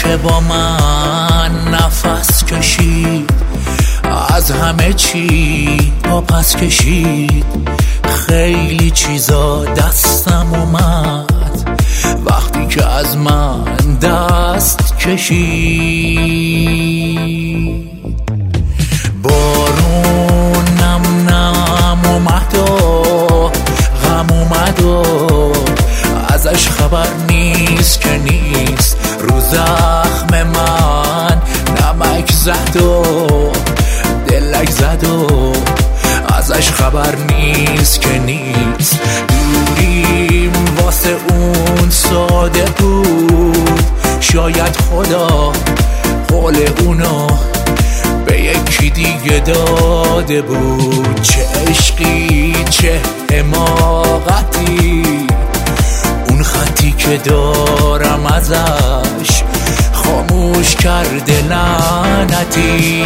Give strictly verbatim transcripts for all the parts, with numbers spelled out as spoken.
که با من نفس کشید، از همه چی پا پس کشید. خیلی چیزا دستم اومد وقتی که از من دست کشید. بارون نم نم اومد و غم اومد و ازش خبر نیست که نیست. رو زخم من نمک زد و دلک زد و ازش خبر نیست که نیست. دوریم واسه اون ساده بود، شاید خدا قول اونو به یکی دیگه داده بود. چه عشقی چه حماقتی، اون خطی که دارم ازش خاموش کرده لعنتی.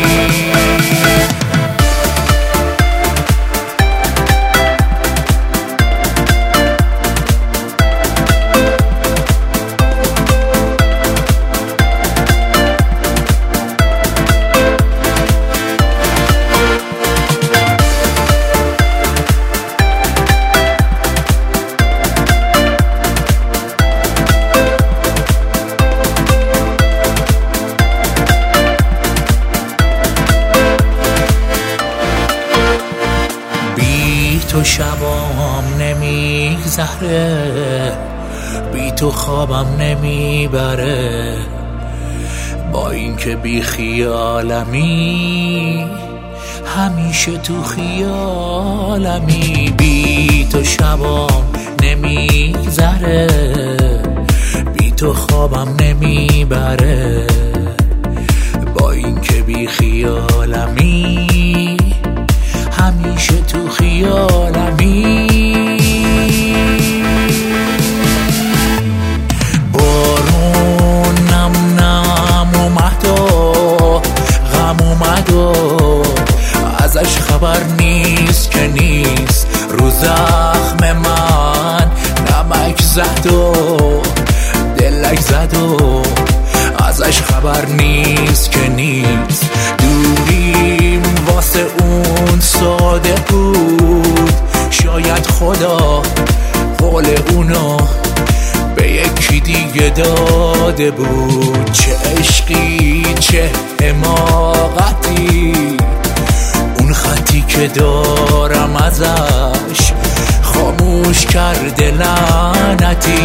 تو شبام نمیگذره، بی تو خوابم نمیبره. با اینکه بی خیالمی همیشه تو خیالمی. بی تو شبام نمیگذره، بی تو خوابم نمیبره. با اینکه بی خیالمی همیشه تو خیالمی. بارون نم نم اومد و غم اومد و ازش خبر نیست که نیست. رو زخم من نمک زد و دلک زد و ازش خبر نیست که نیست. دوریم واسه اون ساده بود، شاید خدا قول اونو به یکی دیگه داده بود. چه عشقی چه حماقتی، اون خطی که دارم ازش خاموش کرده لعنتی.